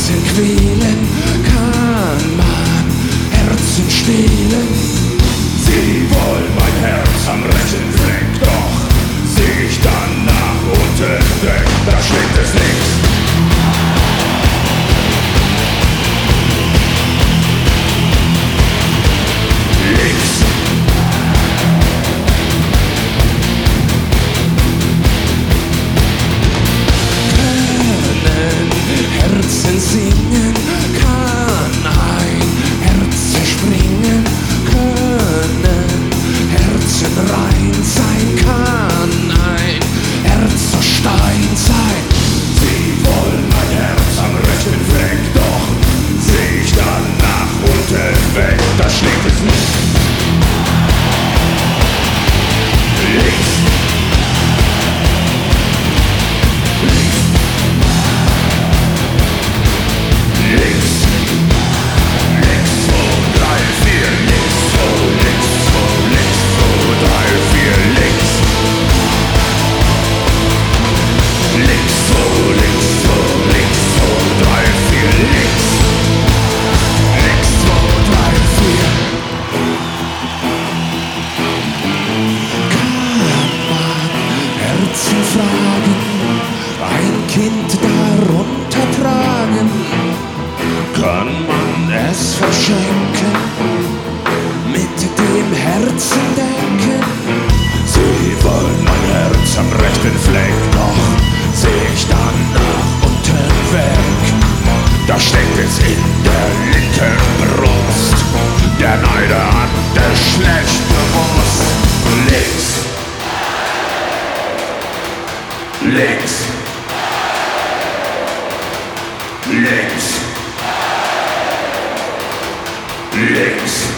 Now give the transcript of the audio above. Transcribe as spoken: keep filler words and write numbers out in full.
Herzen quälen, kann man Herzen stehlen. Sie wollen mein Herz am rechten Fleck, doch seh ich dann nach unten weg, da schlägt es links. Links. Können Herzen singen, kann ein Herz zerspringen, können Herzen rein sein, kann ein Herz aus Stein sein. Sie wollen mein Herz am rechten Fleck, doch seh ich dann nach unten weg, da schlägt es nicht. Links. Links. Links. Links, zwei, drei, vier, links, zwei, links, zwei, links, zwei, drei, vier, links. Links, zwei, links, zwei, links, zwei, drei, vier, links. Links, zwei, drei, vier. Herzen fragen, ein Kind darunter tragen, kann man es verschenken, mit dem Herzen denken. Sie wollen mein Herz am rechten Fleck, doch seh ich dann nach unten weg. Da steckt es in der linken Brust, der Neider hat es schlecht gewusst. Links. Links. Links. Links.